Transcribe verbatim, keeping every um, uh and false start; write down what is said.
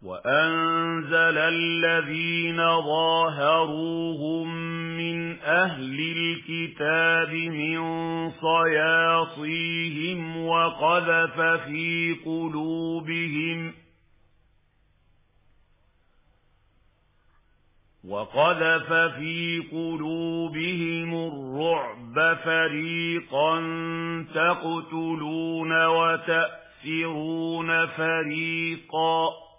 وأنزل الذين ظاهروهم من أهل الكتاب من صياصيهم وقذف في قلوبهم وقذف في قلوبهم الرعب فريقا تقتلون وتأسرون فريقا